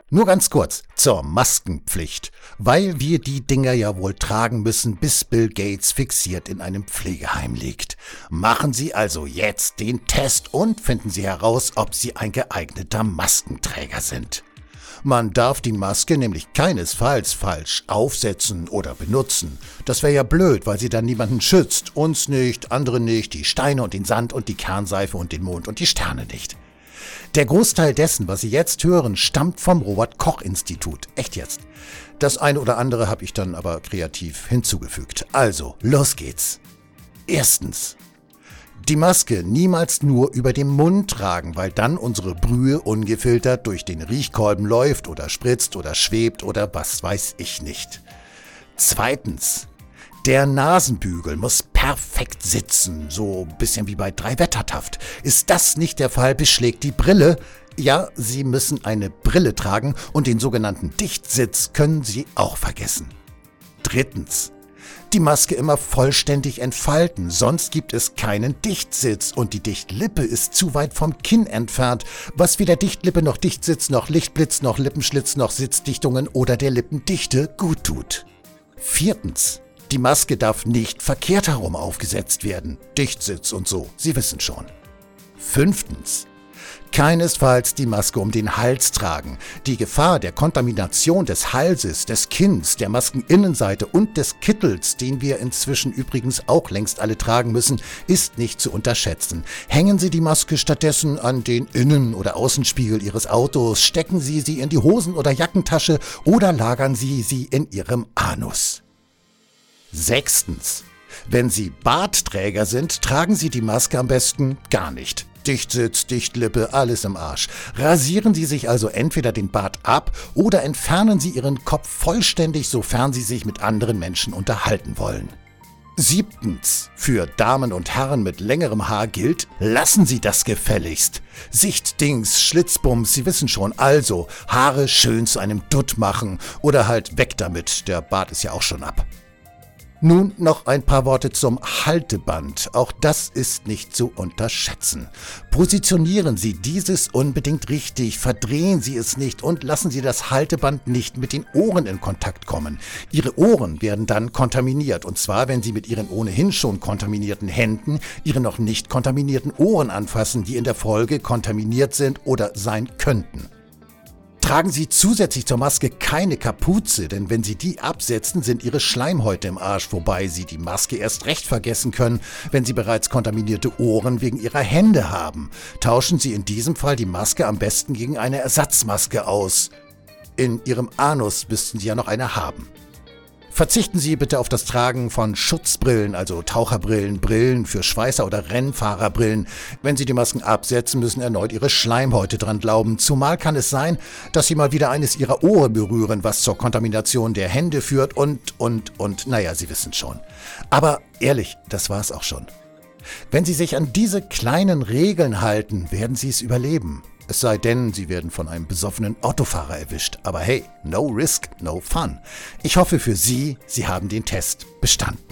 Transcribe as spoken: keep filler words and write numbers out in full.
Nur ganz kurz zur Maskenpflicht, weil wir die Dinger ja wohl tragen müssen, bis Bill Gates fixiert in einem Pflegeheim liegt. Machen Sie also jetzt den Test und finden Sie heraus, ob Sie ein geeigneter Maskenträger sind. Man darf die Maske nämlich keinesfalls falsch aufsetzen oder benutzen. Das wäre ja blöd, weil sie dann niemanden schützt. Uns nicht, andere nicht, die Steine und den Sand und die Kernseife und den Mond und die Sterne nicht. Der Großteil dessen, was Sie jetzt hören, stammt vom Robert-Koch-Institut. Echt jetzt. Das eine oder andere habe ich dann aber kreativ hinzugefügt. Also, los geht's. Erstens. Die Maske niemals nur über dem Mund tragen, weil dann unsere Brühe ungefiltert durch den Riechkolben läuft oder spritzt oder schwebt oder was weiß ich nicht. Zweitens. Der Nasenbügel muss perfekt sitzen, so ein bisschen wie bei Drei-Wettertaft. Ist das nicht der Fall, beschlägt die Brille. Ja, Sie müssen eine Brille tragen und den sogenannten Dichtsitz können Sie auch vergessen. Drittens. Die Maske immer vollständig entfalten, sonst gibt es keinen Dichtsitz und die Dichtlippe ist zu weit vom Kinn entfernt, was weder Dichtlippe noch Dichtsitz noch Lichtblitz noch Lippenschlitz noch Sitzdichtungen oder der Lippendichte gut tut. Viertens. Die Maske darf nicht verkehrt herum aufgesetzt werden. Dichtsitz und so, Sie wissen schon. Fünftens. Keinesfalls die Maske um den Hals tragen. Die Gefahr der Kontamination des Halses, des Kinns, der Maskeninnenseite und des Kittels, den wir inzwischen übrigens auch längst alle tragen müssen, ist nicht zu unterschätzen. Hängen Sie die Maske stattdessen an den Innen- oder Außenspiegel Ihres Autos, stecken Sie sie in die Hosen- oder Jackentasche oder lagern Sie sie in Ihrem Anus. Sechstens. Wenn Sie Bartträger sind, tragen Sie die Maske am besten gar nicht. Dichtsitz, Dichtlippe, alles im Arsch. Rasieren Sie sich also entweder den Bart ab oder entfernen Sie Ihren Kopf vollständig, sofern Sie sich mit anderen Menschen unterhalten wollen. Siebtens. Für Damen und Herren mit längerem Haar gilt, lassen Sie das gefälligst. Sichtdings, Schlitzbums, Sie wissen schon, also Haare schön zu einem Dutt machen oder halt weg damit, der Bart ist ja auch schon ab. Nun noch ein paar Worte zum Halteband. Auch das ist nicht zu unterschätzen. Positionieren Sie dieses unbedingt richtig, verdrehen Sie es nicht und lassen Sie das Halteband nicht mit den Ohren in Kontakt kommen. Ihre Ohren werden dann kontaminiert, und zwar, wenn Sie mit Ihren ohnehin schon kontaminierten Händen Ihre noch nicht kontaminierten Ohren anfassen, die in der Folge kontaminiert sind oder sein könnten. Tragen Sie zusätzlich zur Maske keine Kapuze, denn wenn Sie die absetzen, sind Ihre Schleimhäute im Arsch, wobei Sie die Maske erst recht vergessen können, wenn Sie bereits kontaminierte Ohren wegen Ihrer Hände haben. Tauschen Sie in diesem Fall die Maske am besten gegen eine Ersatzmaske aus. In Ihrem Anus müssten Sie ja noch eine haben. Verzichten Sie bitte auf das Tragen von Schutzbrillen, also Taucherbrillen, Brillen für Schweißer oder Rennfahrerbrillen. Wenn Sie die Masken absetzen, müssen erneut Ihre Schleimhäute dran glauben. Zumal kann es sein, dass Sie mal wieder eines Ihrer Ohren berühren, was zur Kontamination der Hände führt und, und, und, naja, Sie wissen schon. Aber ehrlich, das war's auch schon. Wenn Sie sich an diese kleinen Regeln halten, werden Sie es überleben. Es sei denn, Sie werden von einem besoffenen Autofahrer erwischt. Aber hey, no risk, no fun. Ich hoffe für Sie, Sie haben den Test bestanden.